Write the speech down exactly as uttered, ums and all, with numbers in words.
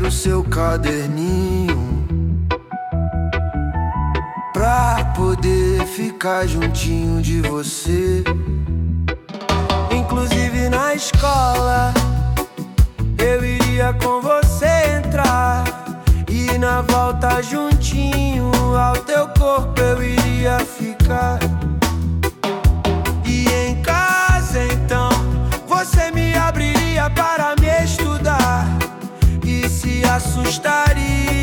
no seu caderninho pra poder ficar juntinho de você. Inclusive na escola eu iria com você entrar, e na volta juntinho ao teu corpo eu iria ficar. E em casa então você me abriria para me estudar e se assustaria